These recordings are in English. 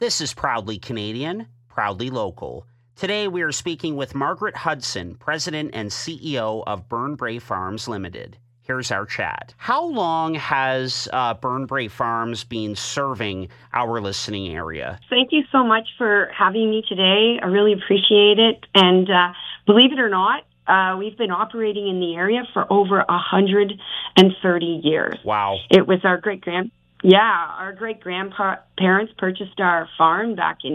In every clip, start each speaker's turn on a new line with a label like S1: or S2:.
S1: This is Proudly Canadian, Proudly Local. Today we are speaking with Margaret Hudson, President and CEO of Burn Brae Farms Limited. Here's our chat. How long has Burn Brae Farms been serving our listening area?
S2: Thank you so much for having me today. I really appreciate it. And believe it or not, we've been operating in the area for over 130 years.
S1: Wow.
S2: It was our great-grandparents purchased our farm back in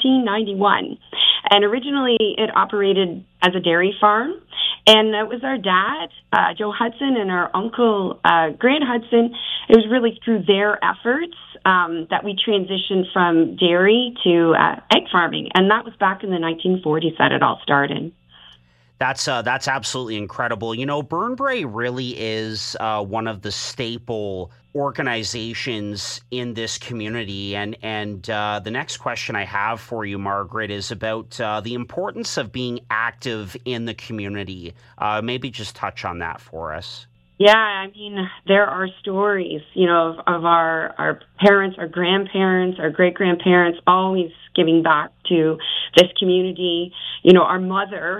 S2: 1891. And originally it operated as a dairy farm. And it was our dad, Joe Hudson, and our uncle, Grant Hudson. It was really through their efforts that we transitioned from dairy to egg farming. And that was back in the 1940s that it all started.
S1: That's absolutely incredible. You know, Burn Brae really is one of the staple organizations in this community. And the next question I have for you, Margaret, is about the importance of being active in the community. Maybe just touch on that for us.
S2: Yeah, I mean, there are stories, of our parents, our grandparents, our great-grandparents always giving back to this community. Our mother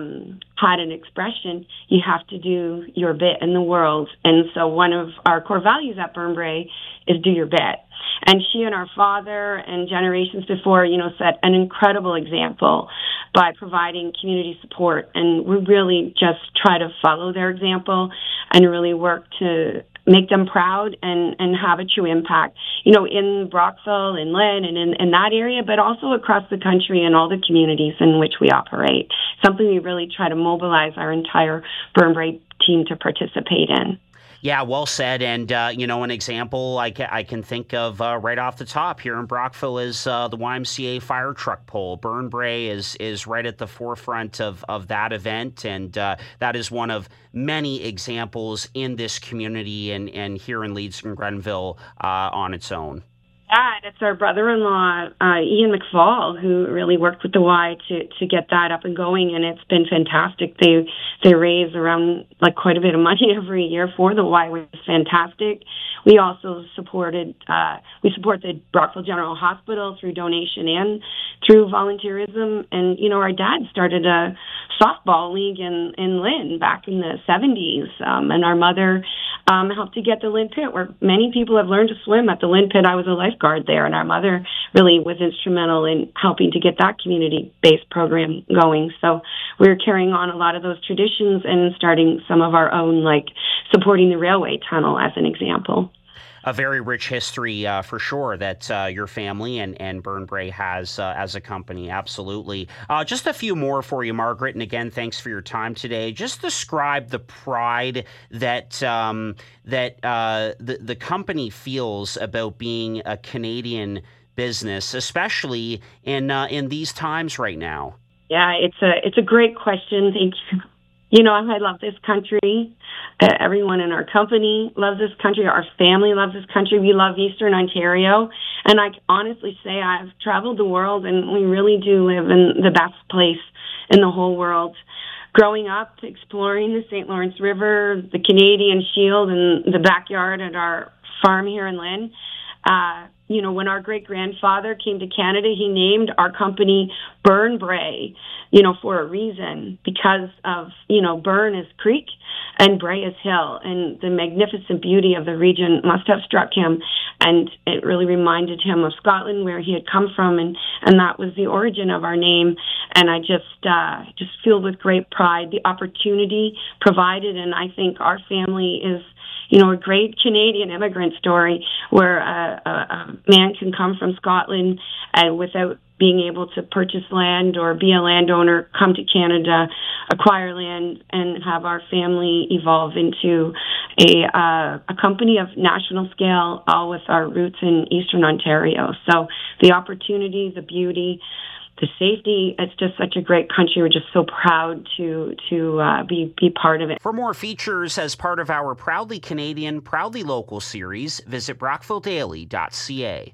S2: had an expression, you have to do your bit in the world. And so one of our core values at Burn Brae is do your bit. And she and our father and generations before, set an incredible example by providing community support. And we really just try to follow their example and really work to make them proud and have a true impact, in Brockville, in Lynn, and in that area, but also across the country and all the communities in which we operate. Something we really try to mobilize our entire Burn Brae team to participate in.
S1: Yeah, well said. And, an example I can think of right off the top here in Brockville is the YMCA fire truck pole. Burn Brae is right at the forefront of that event. And that is one of many examples in this community and here in Leeds and Grenville on its own.
S2: Yeah, and it's our brother-in-law, Ian McFall, who really worked with the Y to get that up and going, and it's been fantastic. They raise around quite a bit of money every year for the Y, which is fantastic. We also support the Brockville General Hospital through donation and through volunteerism. And, our dad started a softball league in Lynn back in the 70s, and our mother helped to get the Lynn Pit, where many people have learned to swim at the Lynn Pit. I was a lifeguard there, and our mother really was instrumental in helping to get that community-based program going. So we're carrying on a lot of those traditions and starting some of our own, like supporting the railway tunnel as an example.
S1: A very rich history for sure that your family and Burn Brae has as a company. Absolutely. Just a few more for you, Margaret. And again, thanks for your time today. Just describe the pride that the company feels about being a Canadian business, especially in these times right now.
S2: Yeah, it's a great question. Thank you. I love this country. Everyone in our company loves this country. Our family loves this country. We love Eastern Ontario. And I can honestly say I've traveled the world, and we really do live in the best place in the whole world. Growing up, exploring the St. Lawrence River, the Canadian Shield, and the backyard at our farm here in Lynn, when our great-grandfather came to Canada, he named our company Burn Brae, for a reason, because of, Burn is creek and Brae is hill, and the magnificent beauty of the region must have struck him, and it really reminded him of Scotland, where he had come from, and that was the origin of our name. And I just feel with great pride the opportunity provided, and I think our family is a great Canadian immigrant story where a man can come from Scotland and without being able to purchase land or be a landowner, come to Canada, acquire land, and have our family evolve into a company of national scale, all with our roots in Eastern Ontario. So the opportunity, the beauty, the safety, it's just such a great country. We're just so proud to be part of it.
S1: For more features as part of our Proudly Canadian, Proudly Local series, visit brockvilledaily.ca.